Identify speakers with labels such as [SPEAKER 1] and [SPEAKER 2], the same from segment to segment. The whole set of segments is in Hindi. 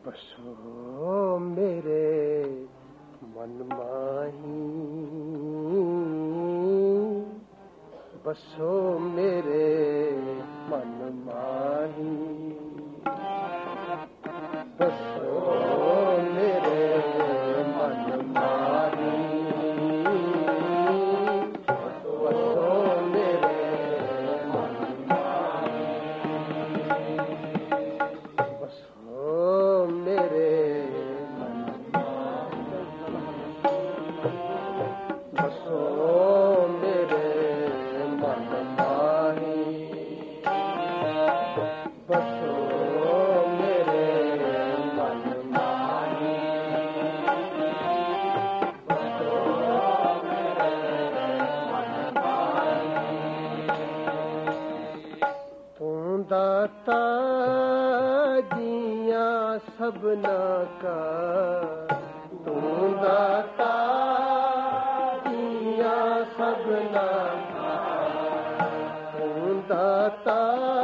[SPEAKER 1] बसो मेरे मन माही, बसो मेरे मन माही, बसो मेरे मन माही, बसो मेरे मन माही, बसो मेरे मन माही, बसो मेरे मन माही, बसो मेरे मन माही, बसो मेरे मन माही। तू दाता जियां सबना का, तू दाता जियां सबना का, तू दाता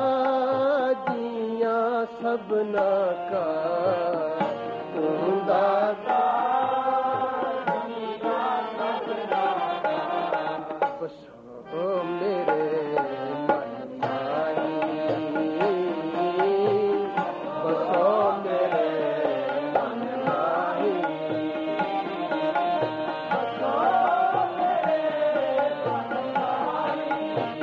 [SPEAKER 1] जियां सबना का, तू दाता जियां सबना का, बसो मेरे मन माही, बसो मेरे मन माही, बसो मेरे मन माही,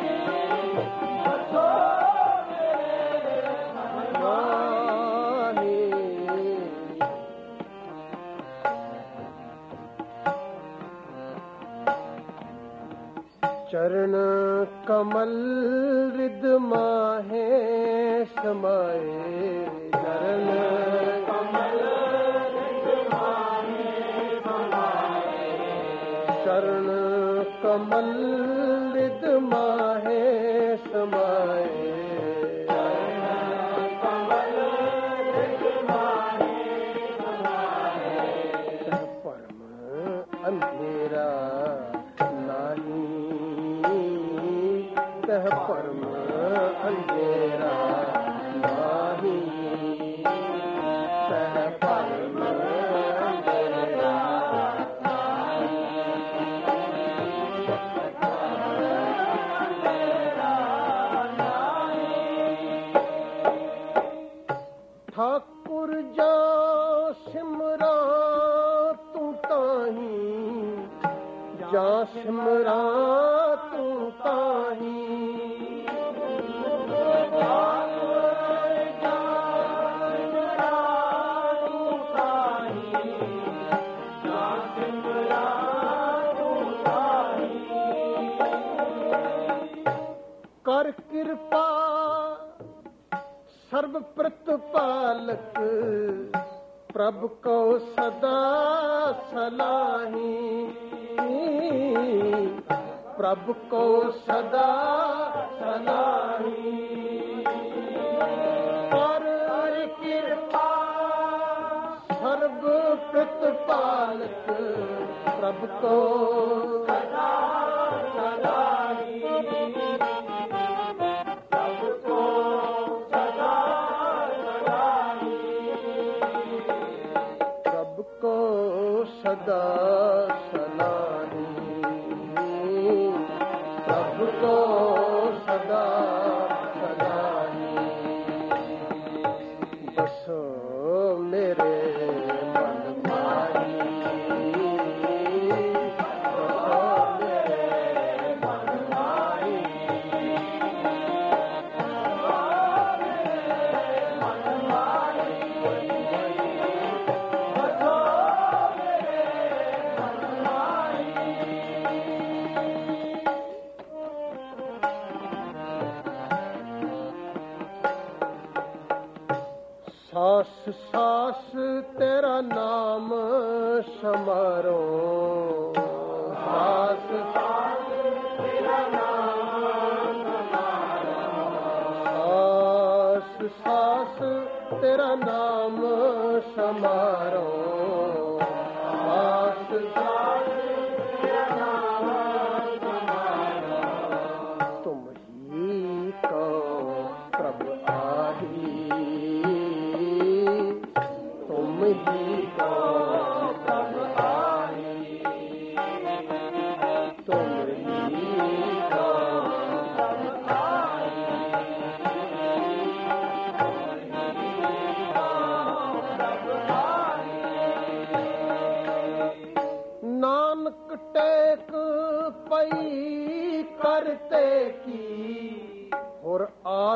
[SPEAKER 1] बसो मेरे मन माही। चरण कमल रिद माहे समाए, चरण कमल रिद माहे समाए, चरण कमल रिद माहे समाए, चरण कमल रिद माहे समाए, तह परम अंधेरा नाही, तह परम अंधेरा नाही, तह परम अंधेरा नाही, अंधेरा नाही। ठाकुर जा सिमरा तू ताही, जा सिमरा तू ताही, कर कृपा सर्व प्रतिपालक, प्रभु को सदा सलाही, प्रभु को सदा सलाही, कर कृपा सर्व प्रतिपालक, प्रभु को सदा सलाही, प्रभु को सदा सलाही, प्रभु को सदा सलाही, प्रभु को सदा सलाही, बसो मेरे मन माही, बसो मेरे मन माही, बसो मेरे मन माही, बसो मेरे मन माही। सास सास तेरा नाम समारो, सास सास तेरा नाम समारो, सास सास तेरा नाम समारो, सास सास तेरा नाम समारो, तुम ही को प्रभु आही,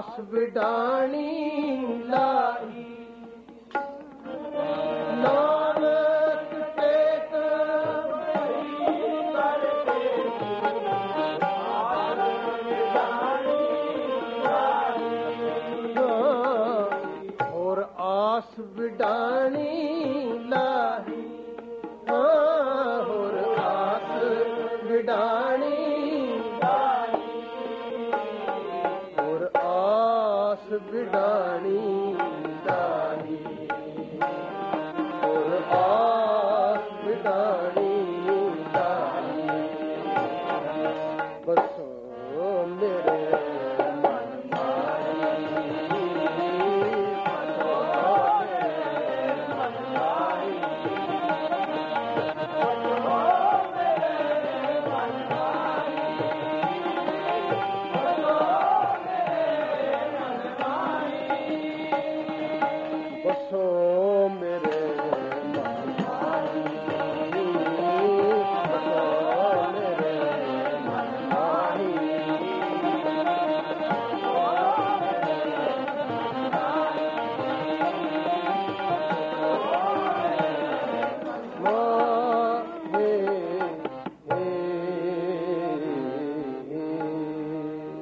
[SPEAKER 1] आस बिडाए